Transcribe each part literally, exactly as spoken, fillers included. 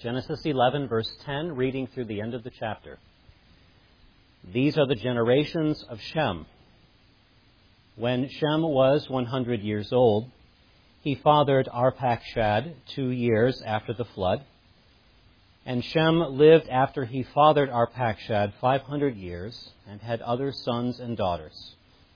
Genesis eleven, verse ten, reading through the end of the chapter. These are the generations of Shem. When Shem was one hundred years old, he fathered Arpachshad two years after the flood. And Shem lived after he fathered Arpachshad five hundred years and had other sons and daughters.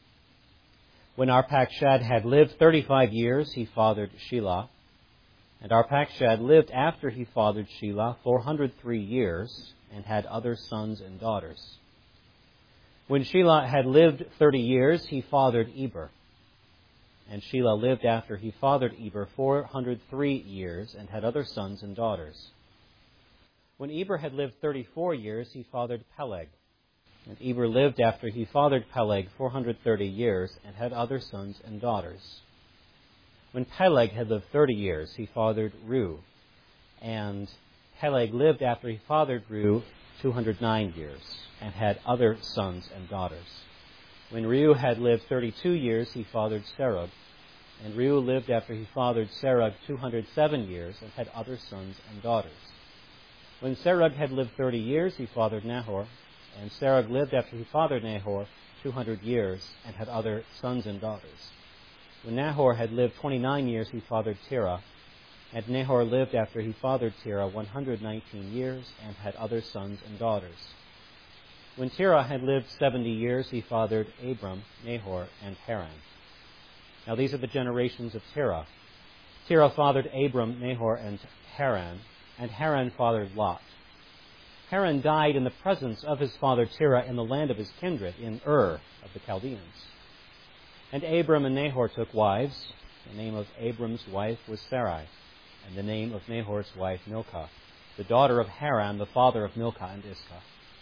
When Arpachshad had lived thirty-five years, he fathered Shelah. And Arpachshad lived after he fathered Shelah four hundred three years and had other sons and daughters. When Shelah had lived thirty years, he fathered Eber. And Shelah lived after he fathered Eber four hundred three years and had other sons and daughters. When Eber had lived thirty-four years, he fathered Peleg. And Eber lived after he fathered Peleg four hundred thirty years and had other sons and daughters. When Peleg had lived thirty years, he fathered Reu. And Peleg lived after he fathered Reu two hundred nine years and had other sons and daughters. When Reu had lived thirty-two years, he fathered Serug. And Reu lived after he fathered Serug two hundred seven years and had other sons and daughters. When Serug had lived thirty years, he fathered Nahor. And Serug lived after he fathered Nahor two hundred years and had other sons and daughters. When Nahor had lived twenty-nine years, he fathered Terah. And Nahor lived after he fathered Terah one hundred nineteen years and had other sons and daughters. When Terah had lived seventy years, he fathered Abram, Nahor, and Haran. Now these are the generations of Terah. Terah fathered Abram, Nahor, and Haran, and Haran fathered Lot. Haran died in the presence of his father Terah in the land of his kindred, in Ur of the Chaldeans. And Abram and Nahor took wives. The name of Abram's wife was Sarai, and the name of Nahor's wife Milcah, the daughter of Haran, the father of Milcah and Iscah.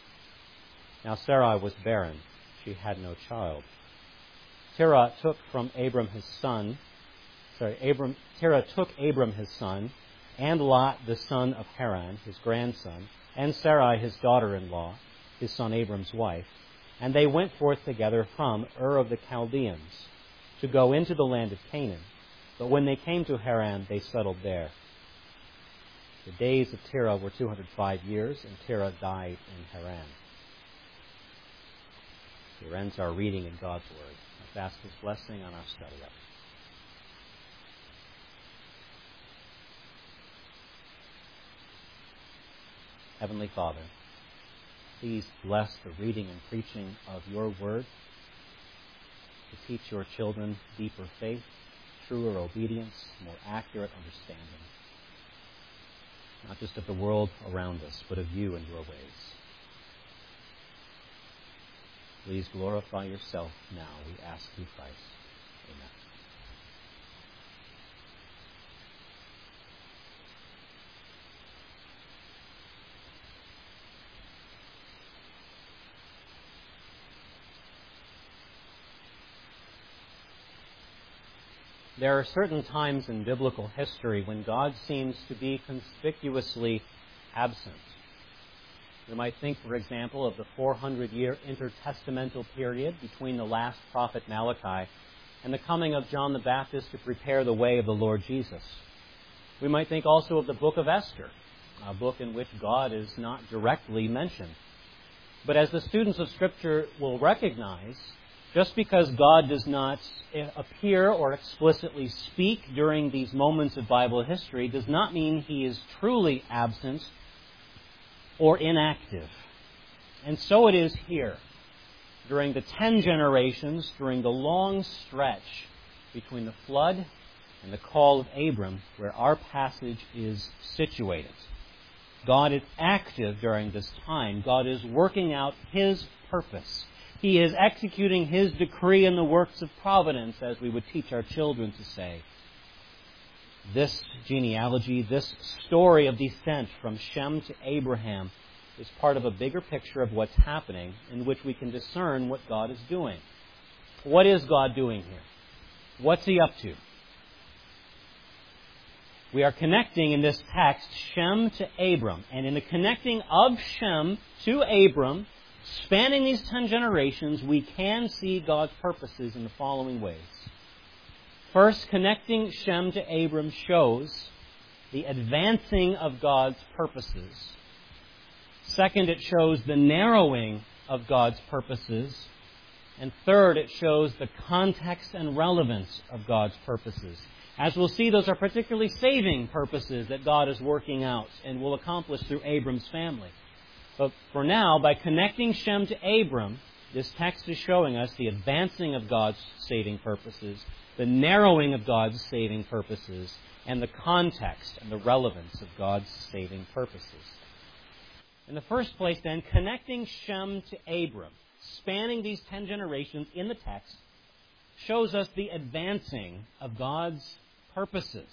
Now Sarai was barren. She had no child. Terah took from Abram his son, sorry, Abram, Terah took Abram his son, and Lot the son of Haran, his grandson, and Sarai his daughter-in-law, his son Abram's wife, and they went forth together from Ur of the Chaldeans to go into the land of Canaan. But when they came to Haran, they settled there. The days of Terah were two hundred five years, and Terah died in Haran. Here ends our reading in God's Word. Let's ask His blessing on our study of it. Heavenly Father, please bless the reading and preaching of your Word to teach your children deeper faith, truer obedience, more accurate understanding, not just of the world around us, but of you and your ways. Please glorify yourself now, we ask through Christ. Amen. There are certain times in biblical history when God seems to be conspicuously absent. We might think, for example, of the four hundred year intertestamental period between the last prophet Malachi and the coming of John the Baptist to prepare the way of the Lord Jesus. We might think also of the book of Esther, a book in which God is not directly mentioned. But as the students of Scripture will recognize, just because God does not appear or explicitly speak during these moments of Bible history does not mean He is truly absent or inactive. And so it is here. During the ten generations, during the long stretch between the flood and the call of Abram, where our passage is situated. God is active during this time. God is working out His purpose. He is executing His decree in the works of providence, as we would teach our children to say. This genealogy, this story of descent from Shem to Abraham is part of a bigger picture of what's happening in which we can discern what God is doing. What is God doing here? What's He up to? We are connecting in this text Shem to Abram. And in the connecting of Shem to Abram, spanning these ten generations, we can see God's purposes in the following ways. First, connecting Shem to Abram shows the advancing of God's purposes. Second, it shows the narrowing of God's purposes. And third, it shows the context and relevance of God's purposes. As we'll see, those are particularly saving purposes that God is working out and will accomplish through Abram's family. But for now, by connecting Shem to Abram, this text is showing us the advancing of God's saving purposes, the narrowing of God's saving purposes, and the context and the relevance of God's saving purposes. In the first place, then, connecting Shem to Abram, spanning these ten generations in the text, shows us the advancing of God's purposes.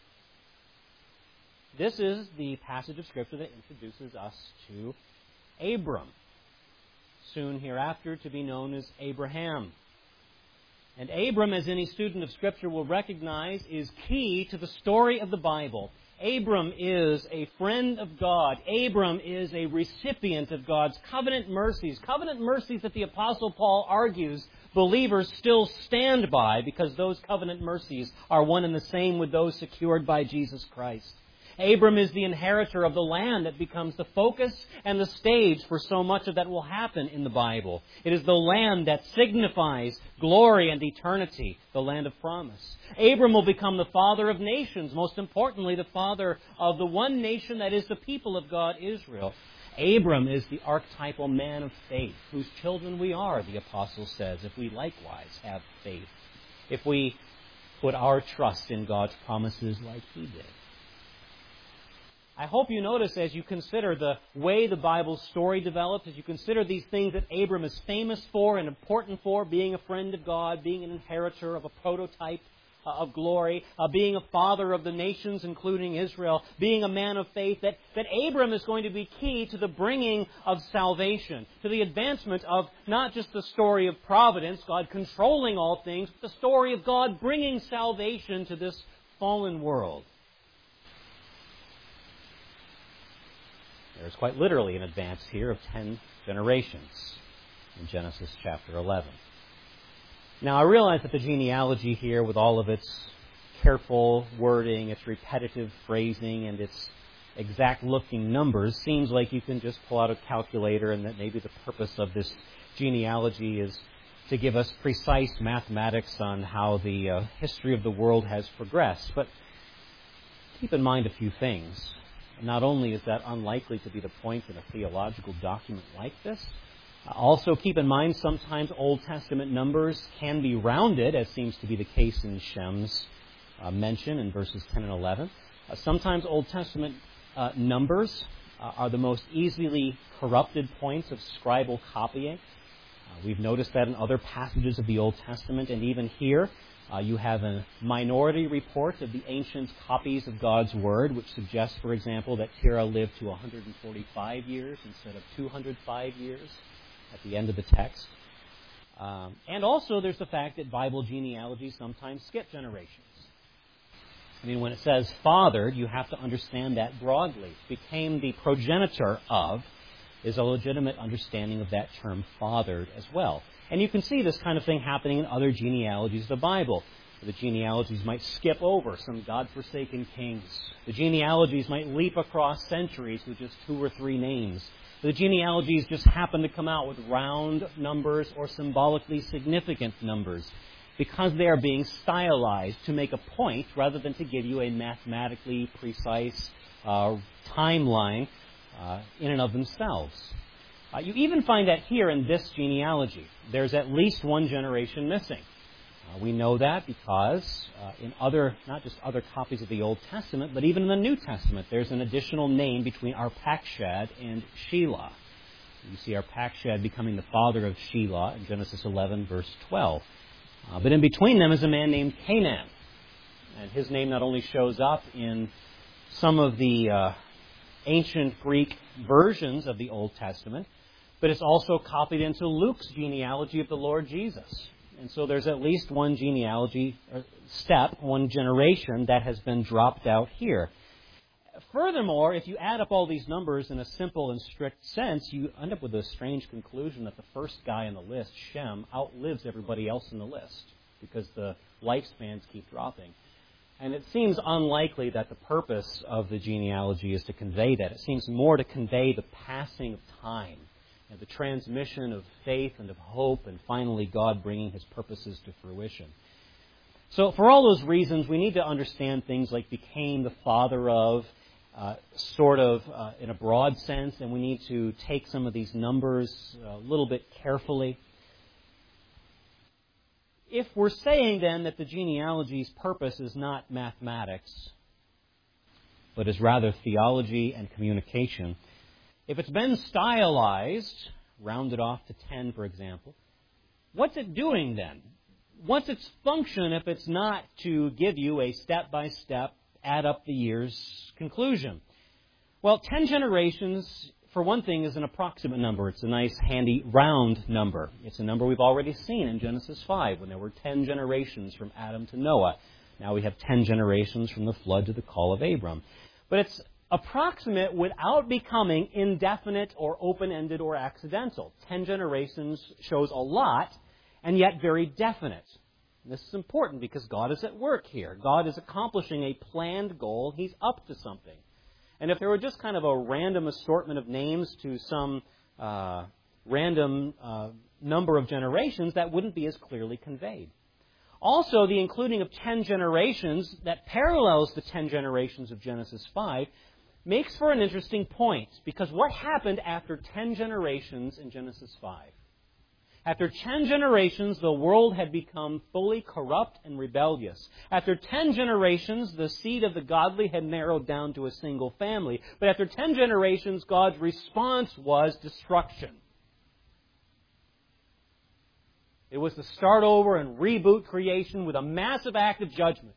This is the passage of Scripture that introduces us to Abram, soon hereafter to be known as Abraham. And Abram, as any student of Scripture will recognize, is key to the story of the Bible. Abram is a friend of God. Abram is a recipient of God's covenant mercies. Covenant mercies that the Apostle Paul argues believers still stand by because those covenant mercies are one and the same with those secured by Jesus Christ. Abram is the inheritor of the land that becomes the focus and the stage for so much of that will happen in the Bible. It is the land that signifies glory and eternity, the land of promise. Abram will become the father of nations, most importantly, the father of the one nation that is the people of God, Israel. Abram is the archetypal man of faith, whose children we are, the apostle says, if we likewise have faith, if we put our trust in God's promises like he did. I hope you notice as you consider the way the Bible's story develops, as you consider these things that Abram is famous for and important for, being a friend of God, being an inheritor of a prototype of glory, uh, being a father of the nations, including Israel, being a man of faith, that, that Abram is going to be key to the bringing of salvation, to the advancement of not just the story of providence, God controlling all things, but the story of God bringing salvation to this fallen world. There's quite literally an advance here of ten generations in Genesis chapter eleven. Now, I realize that the genealogy here, with all of its careful wording, its repetitive phrasing, and its exact-looking numbers, seems like you can just pull out a calculator and that maybe the purpose of this genealogy is to give us precise mathematics on how the uh, history of the world has progressed. But keep in mind a few things. Not only is that unlikely to be the point in a theological document like this, also keep in mind sometimes Old Testament numbers can be rounded, as seems to be the case in Shem's uh, mention in verses ten and eleven. Uh, sometimes Old Testament uh, numbers uh, are the most easily corrupted points of scribal copying. Uh, we've noticed that in other passages of the Old Testament, and even here. Uh, you have a minority report of the ancient copies of God's Word, which suggests, for example, that Terah lived to one hundred forty-five years instead of two hundred five years at the end of the text. Um, and also there's the fact that Bible genealogies sometimes skip generations. I mean, when it says fathered, you have to understand that broadly. Became the progenitor of is a legitimate understanding of that term fathered as well. And you can see this kind of thing happening in other genealogies of the Bible. The genealogies might skip over some God-forsaken kings. The genealogies might leap across centuries with just two or three names. The genealogies just happen to come out with round numbers or symbolically significant numbers because they are being stylized to make a point rather than to give you a mathematically precise uh, timeline uh, in and of themselves. Uh, you even find that here in this genealogy. There's at least one generation missing. Uh, we know that because uh, in other, not just other copies of the Old Testament, but even in the New Testament, there's an additional name between Arpachshad and Shelah. You see Arpachshad becoming the father of Shelah in Genesis eleven, verse twelve. Uh, but in between them is a man named Canaan. And his name not only shows up in some of the uh, ancient Greek versions of the Old Testament, but it's also copied into Luke's genealogy of the Lord Jesus. And so there's at least one genealogy step, one generation that has been dropped out here. Furthermore, if you add up all these numbers in a simple and strict sense, you end up with a strange conclusion that the first guy on the list, Shem, outlives everybody else in the list because the lifespans keep dropping. And it seems unlikely that the purpose of the genealogy is to convey that. It seems more to convey the passing of time, and the transmission of faith and of hope, and finally God bringing His purposes to fruition. So for all those reasons, we need to understand things like became the father of, uh, sort of uh, in a broad sense, and we need to take some of these numbers a little bit carefully. If we're saying then that the genealogy's purpose is not mathematics, but is rather theology and communication, if it's been stylized, rounded off to ten, for example, what's it doing then? What's its function if it's not to give you a step-by-step, add up the years conclusion? Well, ten generations, for one thing, is an approximate number. It's a nice, handy, round number. It's a number we've already seen in Genesis five, when there were ten generations from Adam to Noah. Now we have ten generations from the flood to the call of Abram. But it's approximate without becoming indefinite or open-ended or accidental. Ten generations shows a lot, and yet very definite. And this is important because God is at work here. God is accomplishing a planned goal. He's up to something. And if there were just kind of a random assortment of names to some uh, random uh, number of generations, that wouldn't be as clearly conveyed. Also, the including of ten generations that parallels the ten generations of Genesis five makes for an interesting point. Because what happened after ten generations in Genesis five? After ten generations, the world had become fully corrupt and rebellious. After ten generations, the seed of the godly had narrowed down to a single family. But after ten generations, God's response was destruction. It was to start over and reboot creation with a massive act of judgment.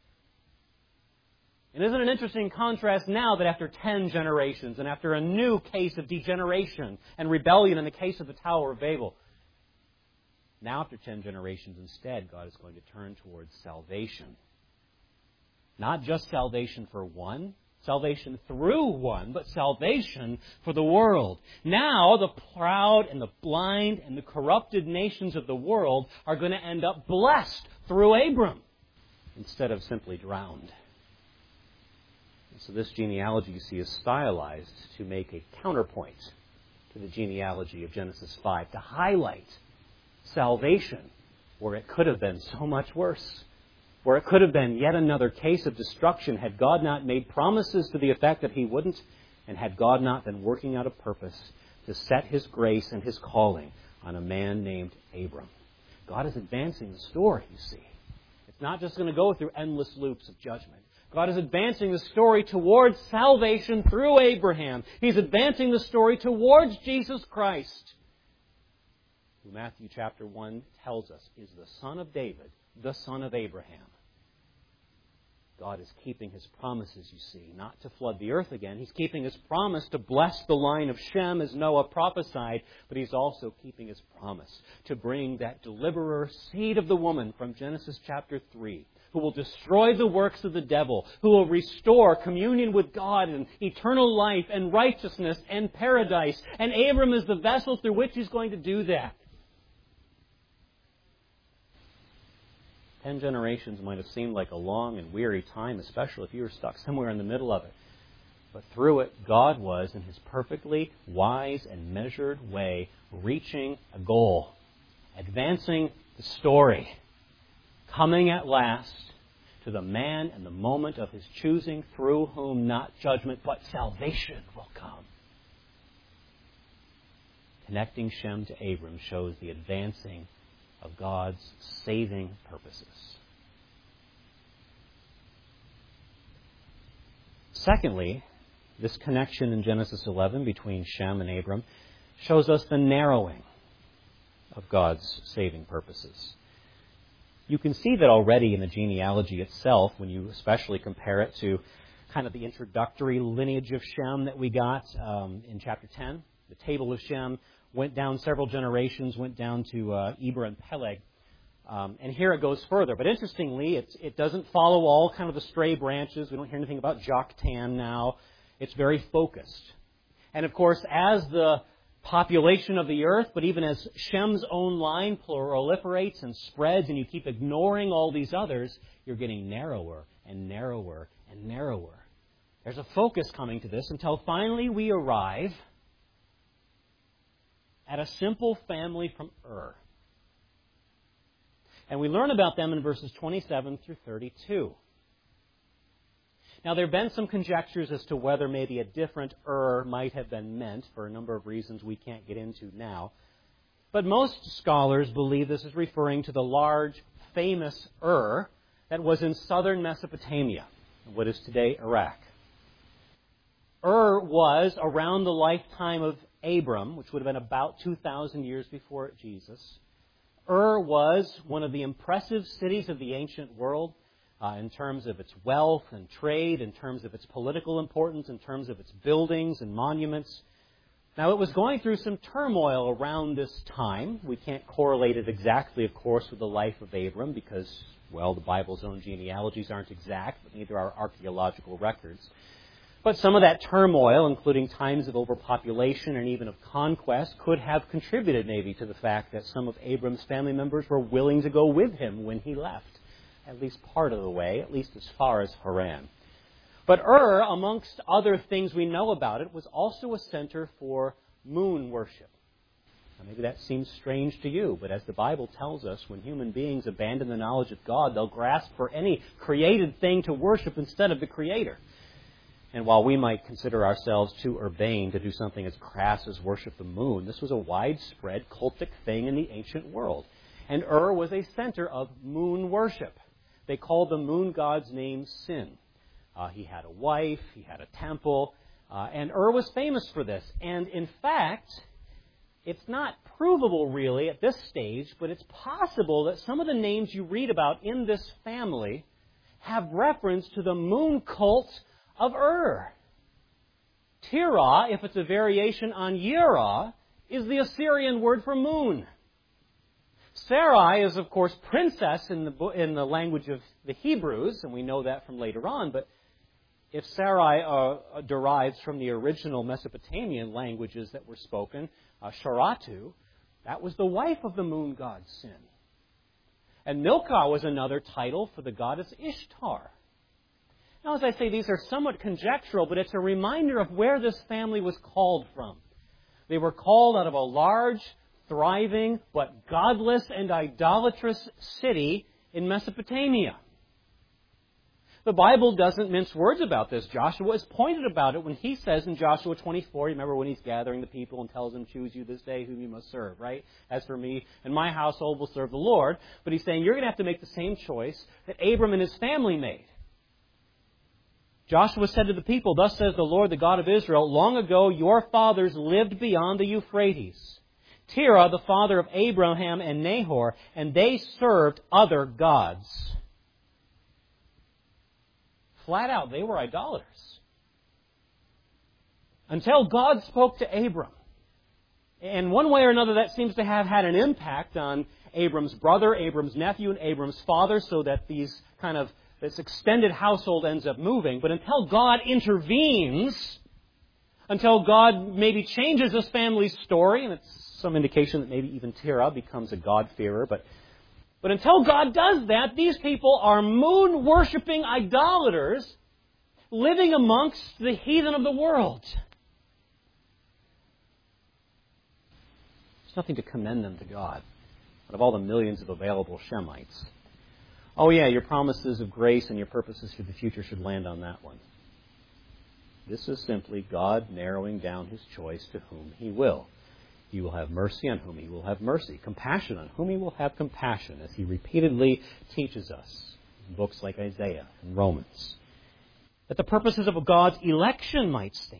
And isn't it an interesting contrast now that after ten generations and after a new case of degeneration and rebellion in the case of the Tower of Babel, now after ten generations instead, God is going to turn towards salvation. Not just salvation for one, salvation through one, but salvation for the world. Now the proud and the blind and the corrupted nations of the world are going to end up blessed through Abram instead of simply drowned. And so this genealogy, you see, is stylized to make a counterpoint to the genealogy of Genesis five, to highlight salvation where it could have been so much worse, where it could have been yet another case of destruction had God not made promises to the effect that He wouldn't, and had God not been working out a purpose to set His grace and His calling on a man named Abram. God is advancing the story, you see. It's not just going to go through endless loops of judgment. God is advancing the story towards salvation through Abraham. He's advancing the story towards Jesus Christ, who Matthew chapter one tells us is the son of David, the son of Abraham. God is keeping His promises, you see, not to flood the earth again. He's keeping His promise to bless the line of Shem as Noah prophesied, but He's also keeping His promise to bring that deliverer, seed of the woman from Genesis chapter three, who will destroy the works of the devil, who will restore communion with God and eternal life and righteousness and paradise. And Abram is the vessel through which He's going to do that. Ten generations might have seemed like a long and weary time, especially if you were stuck somewhere in the middle of it. But through it, God was, in His perfectly wise and measured way, reaching a goal, advancing the story, coming at last to the man and the moment of His choosing, through whom not judgment but salvation will come. Connecting Shem to Abram shows the advancing of God's saving purposes. Secondly, this connection in Genesis eleven between Shem and Abram shows us the narrowing of God's saving purposes. You can see that already in the genealogy itself, when you especially compare it to kind of the introductory lineage of Shem that we got um, in chapter ten. The table of Shem went down several generations, went down to uh, Eber and Peleg. Um, and here it goes further. But interestingly, it's, it doesn't follow all kind of the stray branches. We don't hear anything about Joktan now. It's very focused. And of course, as the population of the earth, but even as Shem's own line proliferates and spreads and you keep ignoring all these others, you're getting narrower and narrower and narrower. There's a focus coming to this until finally we arrive at a simple family from Ur. And we learn about them in verses twenty-seven through thirty-two. Now, there have been some conjectures as to whether maybe a different Ur might have been meant for a number of reasons we can't get into now. But most scholars believe this is referring to the large, famous Ur that was in southern Mesopotamia, what is today Iraq. Ur was around the lifetime of Abram, which would have been about two thousand years before Jesus. Ur was one of the impressive cities of the ancient world. Uh, in terms of its wealth and trade, in terms of its political importance, in terms of its buildings and monuments. Now, it was going through some turmoil around this time. We can't correlate it exactly, of course, with the life of Abram because, well, the Bible's own genealogies aren't exact, but neither are archaeological records. But some of that turmoil, including times of overpopulation and even of conquest, could have contributed maybe to the fact that some of Abram's family members were willing to go with him when he left. At least part of the way, at least as far as Haran. But Ur, amongst other things we know about it, was also a center for moon worship. Now, maybe that seems strange to you, but as the Bible tells us, when human beings abandon the knowledge of God, they'll grasp for any created thing to worship instead of the Creator. And while we might consider ourselves too urbane to do something as crass as worship the moon, this was a widespread cultic thing in the ancient world. And Ur was a center of moon worship. They called the moon god's name Sin. Uh, he had a wife, he had a temple, uh, and Ur was famous for this. And in fact, it's not provable really at this stage, but it's possible that some of the names you read about in this family have reference to the moon cult of Ur. Terah, if it's a variation on Yerah, is the Assyrian word for moon. Sarai is, of course, princess in the in the language of the Hebrews, and we know that from later on. But if Sarai uh, derives from the original Mesopotamian languages that were spoken, uh, Sharatu, that was the wife of the moon god Sin. And Milcah was another title for the goddess Ishtar. Now, as I say, these are somewhat conjectural, but it's a reminder of where this family was called from. They were called out of a large, thriving, but godless and idolatrous city in Mesopotamia. The Bible doesn't mince words about this. Joshua is pointed about it when he says in Joshua twenty-four, you remember when he's gathering the people and tells them, choose you this day whom you must serve, right? As for me and my household will serve the Lord. But he's saying you're going to have to make the same choice that Abram and his family made. Joshua said to the people, thus says the Lord, the God of Israel, long ago your fathers lived beyond the Euphrates. Terah, the father of Abraham and Nahor, and they served other gods. Flat out, they were idolaters. Until God spoke to Abram. And one way or another, that seems to have had an impact on Abram's brother, Abram's nephew, and Abram's father, so that these kind of, this extended household ends up moving. But until God intervenes, until God maybe changes this family's story, and it's some indication that maybe even Terah becomes a God-fearer. But, but until God does that, these people are moon-worshipping idolaters living amongst the heathen of the world. There's nothing to commend them to God out of all the millions of available Shemites. Oh yeah, your promises of grace and your purposes for the future should land on that one. This is simply God narrowing down His choice to whom He will. He will have mercy on whom He will have mercy. Compassion on whom He will have compassion, as He repeatedly teaches us in books like Isaiah and Romans. That the purposes of God's election might stand.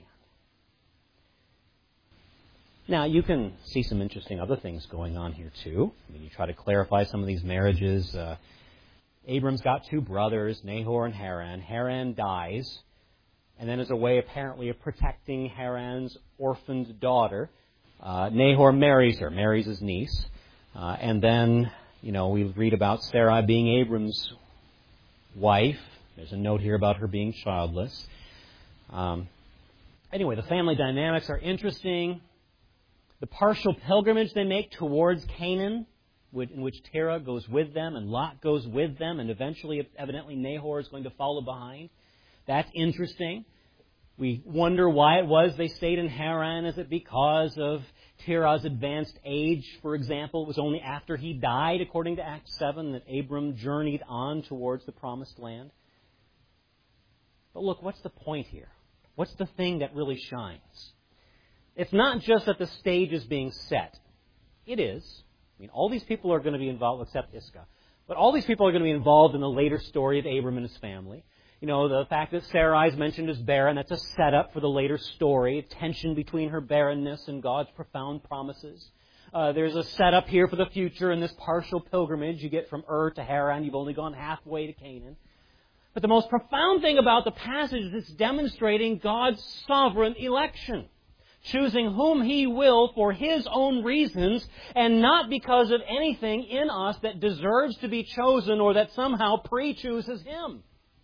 Now, you can see some interesting other things going on here, too. I mean, you try to clarify some of these marriages. Uh, Abram's got two brothers, Nahor and Haran. Haran dies. And then as a way, apparently, of protecting Haran's orphaned daughter, uh, Nahor marries her, marries his niece. Uh, and then, you know, we read about Sarai being Abram's wife. There's a note here about her being childless. Um, anyway, the family dynamics are interesting. The partial pilgrimage they make towards Canaan, in which Terah goes with them and Lot goes with them, and eventually, evidently, Nahor is going to follow behind. That's interesting. We wonder why it was they stayed in Haran. Is it because of Terah's advanced age, for example? It was only after he died, according to Acts seven, that Abram journeyed on towards the promised land. But look, what's the point here? What's the thing that really shines? It's not just that the stage is being set. It is. I mean, all these people are going to be involved, except Iscah. But all these people are going to be involved in the later story of Abram and his family. You know, the fact that Sarai is mentioned as barren, that's a setup for the later story. Tension between her barrenness and God's profound promises. Uh, there's a setup here for the future in this partial pilgrimage. You get from Ur to Haran. You've only gone halfway to Canaan. But the most profound thing about the passage is it's demonstrating God's sovereign election, choosing whom He will for His own reasons and not because of anything in us that deserves to be chosen or that somehow pre-chooses Him.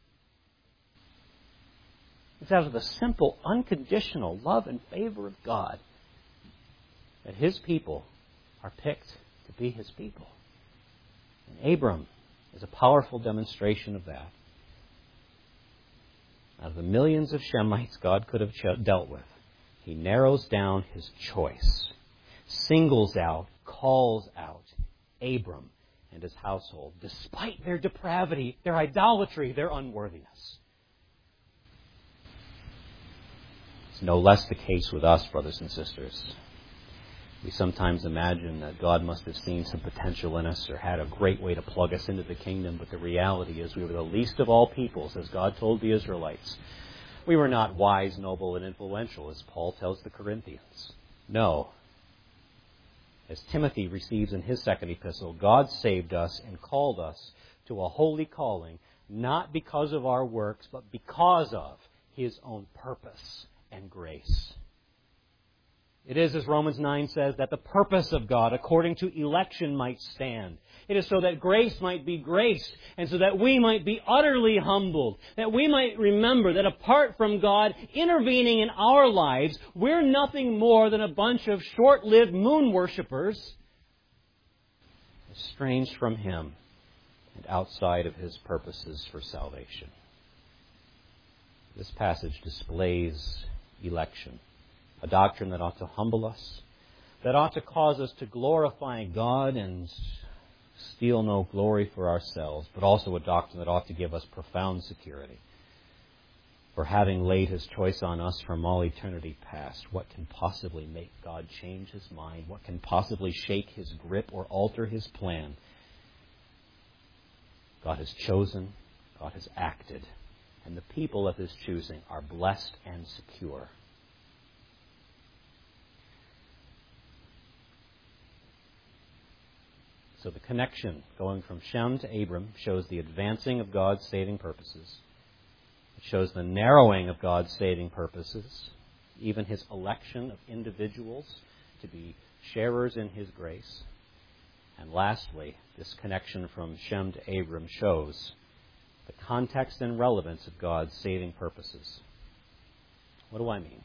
It's out of the simple, unconditional love and favor of God that His people are picked to be His people. And Abram is a powerful demonstration of that. Out of the millions of Shemites God could have ch- dealt with, He narrows down His choice, singles out, calls out Abram and his household, despite their depravity, their idolatry, their unworthiness. It's no less the case with us, brothers and sisters. We sometimes imagine that God must have seen some potential in us or had a great way to plug us into the kingdom, but the reality is we were the least of all peoples, as God told the Israelites. We were not wise, noble, and influential, as Paul tells the Corinthians. No. As Timothy receives in his second epistle, God saved us and called us to a holy calling, not because of our works, but because of His own purpose and grace. It is, as Romans nine says, that the purpose of God, according to election, might stand. It is so that grace might be graced, and so that we might be utterly humbled, that we might remember that apart from God intervening in our lives, we're nothing more than a bunch of short-lived moon worshippers, estranged from Him and outside of His purposes for salvation. This passage displays election. A doctrine that ought to humble us, that ought to cause us to glorify God and steal no glory for ourselves, but also a doctrine that ought to give us profound security. For having laid His choice on us from all eternity past, what can possibly make God change His mind? What can possibly shake His grip or alter His plan? God has chosen, God has acted, and the people of His choosing are blessed and secure. So the connection going from Shem to Abram shows the advancing of God's saving purposes. It shows the narrowing of God's saving purposes, even His election of individuals to be sharers in His grace. And lastly, this connection from Shem to Abram shows the context and relevance of God's saving purposes. What do I mean?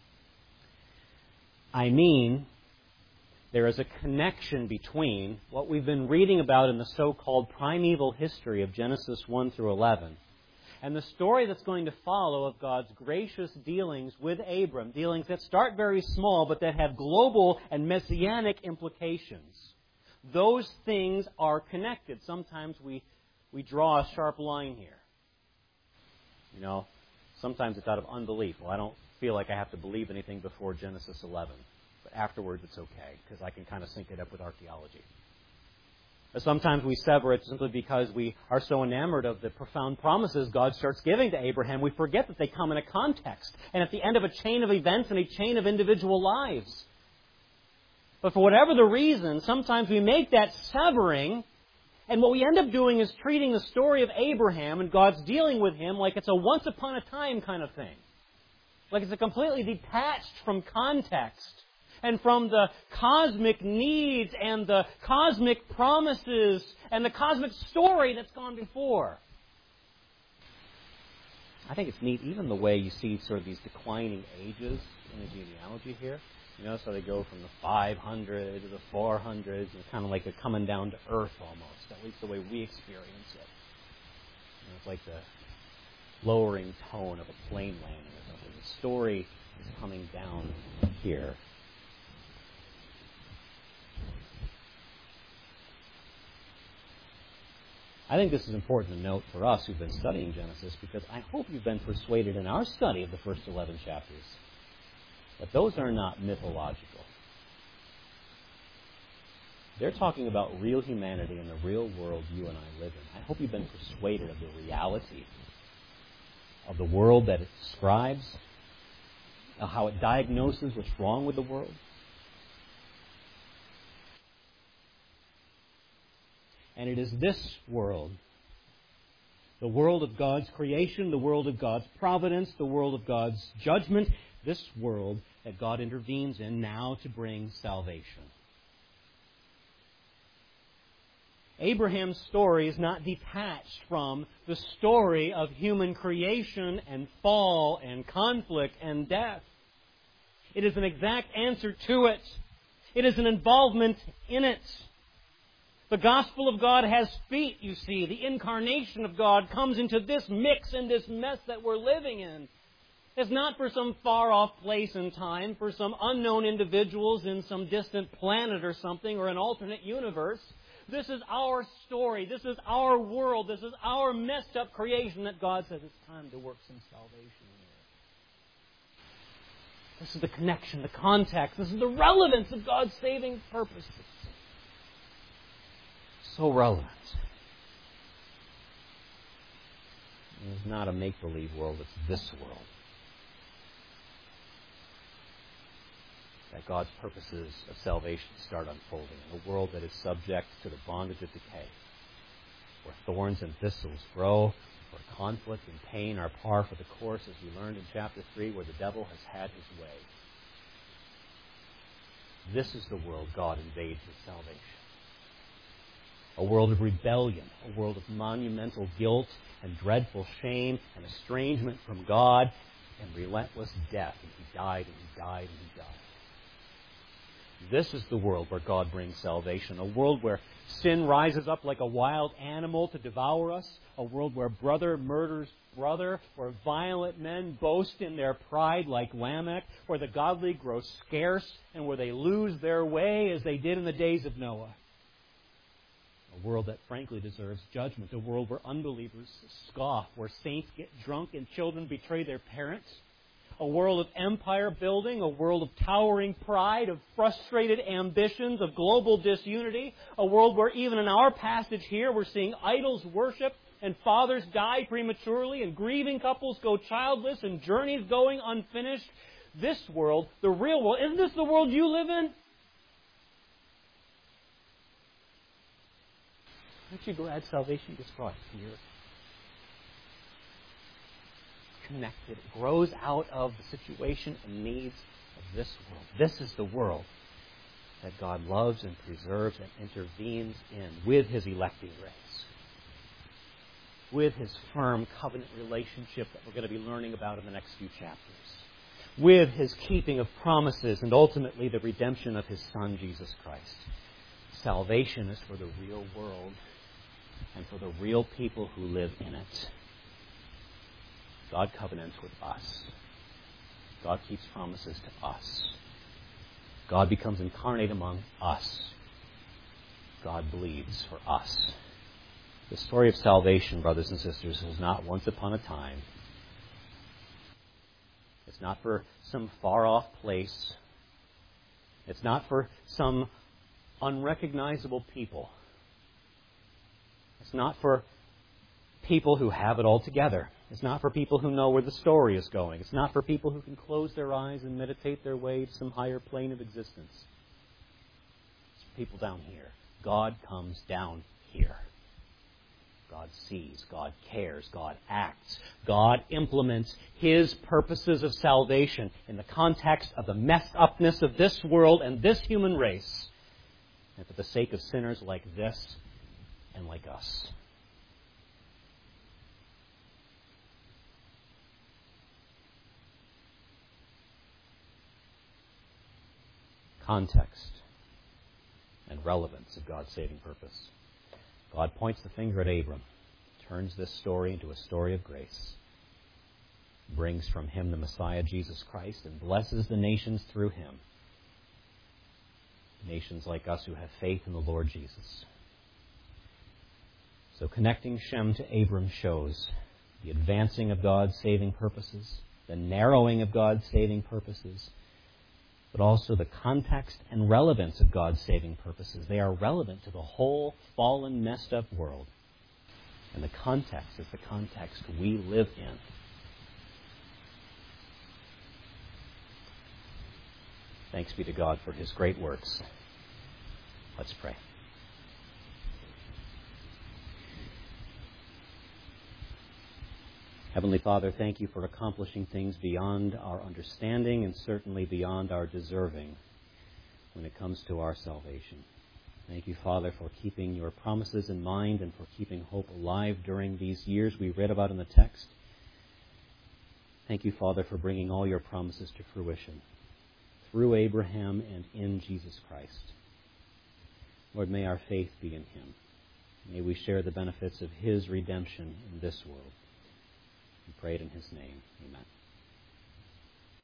I mean, there is a connection between what we've been reading about in the so-called primeval history of Genesis one through eleven and the story that's going to follow of God's gracious dealings with Abram, dealings that start very small but that have global and messianic implications. Those things are connected. Sometimes we, we draw a sharp line here. You know, sometimes it's out of unbelief. Well, I don't feel like I have to believe anything before Genesis eleven. But afterwards it's okay, because I can kind of sync it up with archaeology. But sometimes we sever it simply because we are so enamored of the profound promises God starts giving to Abraham, we forget that they come in a context and at the end of a chain of events and a chain of individual lives. But for whatever the reason, sometimes we make that severing, and what we end up doing is treating the story of Abraham and God's dealing with him like it's a once upon a time kind of thing. Like it's a completely detached from context and from the cosmic needs and the cosmic promises and the cosmic story that's gone before. I think it's neat, even the way you see sort of these declining ages in the genealogy here. You notice how they go from the five hundred to the four hundreds, and kind of like they're coming down to earth almost, at least the way we experience it. You know, it's like the lowering tone of a plane landing or something. The story is coming down here. I think this is important to note for us who've been studying Genesis, because I hope you've been persuaded in our study of the first eleven chapters that those are not mythological. They're talking about real humanity in the real world you and I live in. I hope you've been persuaded of the reality of the world that it describes, of how it diagnoses what's wrong with the world. And it is this world, the world of God's creation, the world of God's providence, the world of God's judgment, this world that God intervenes in now to bring salvation. Abraham's story is not detached from the story of human creation and fall and conflict and death. It is an exact answer to it. It is an involvement in it. The gospel of God has feet, you see. The incarnation of God comes into this mix and this mess that we're living in. It's not for some far-off place and time, for some unknown individuals in some distant planet or something, or an alternate universe. This is our story. This is our world. This is our messed up creation that God says it's time to work some salvation here. This is the connection, the context. This is the relevance of God's saving purposes. So relevant. It is not a make-believe world, it's this world. That God's purposes of salvation start unfolding. In a world that is subject to the bondage of decay, where thorns and thistles grow, where conflict and pain are par for the course, as we learned in chapter three, where the devil has had his way. This is the world God invades with salvation. A world of rebellion, a world of monumental guilt and dreadful shame and estrangement from God and relentless death. And he died and he died and he died. This is the world where God brings salvation. A world where sin rises up like a wild animal to devour us. A world where brother murders brother. Where violent men boast in their pride like Lamech. Where the godly grow scarce and where they lose their way as they did in the days of Noah. A world that frankly deserves judgment. A world where unbelievers scoff. Where saints get drunk and children betray their parents. A world of empire building. A world of towering pride. Of frustrated ambitions. Of global disunity. A world where even in our passage here we're seeing idols worshipped and fathers die prematurely and grieving couples go childless and journeys going unfinished. This world, the real world, isn't this the world you live in? Aren't you glad salvation gets brought here? Connected. It grows out of the situation and needs of this world. This is the world that God loves and preserves and intervenes in with His electing race. With His firm covenant relationship that we're going to be learning about in the next few chapters. With His keeping of promises and ultimately the redemption of His Son, Jesus Christ. Salvation is for the real world and for the real people who live in it. God covenants with us. God keeps promises to us. God becomes incarnate among us. God bleeds for us. The story of salvation, brothers and sisters, is not once upon a time. It's not for some far-off place. It's not for some unrecognizable people. It's not for people who have it all together. It's not for people who know where the story is going. It's not for people who can close their eyes and meditate their way to some higher plane of existence. It's for people down here. God comes down here. God sees. God cares. God acts. God implements His purposes of salvation in the context of the messed upness of this world and this human race. And for the sake of sinners like this and like us. context and relevance of God's saving purpose. God points the finger at Abram, turns this story into a story of grace, brings from him the Messiah, Jesus Christ, and blesses the nations through him. Nations like us who have faith in the Lord Jesus. So connecting Shem to Abram shows the advancing of God's saving purposes, the narrowing of God's saving purposes, but also the context and relevance of God's saving purposes. They are relevant to the whole fallen, messed up world. And the context is the context we live in. Thanks be to God for his great works. Let's pray. Heavenly Father, thank you for accomplishing things beyond our understanding and certainly beyond our deserving when it comes to our salvation. Thank you, Father, for keeping your promises in mind and for keeping hope alive during these years we read about in the text. Thank you, Father, for bringing all your promises to fruition through Abraham and in Jesus Christ. Lord, may our faith be in him. May we share the benefits of his redemption in this world. We pray it in his name. Amen.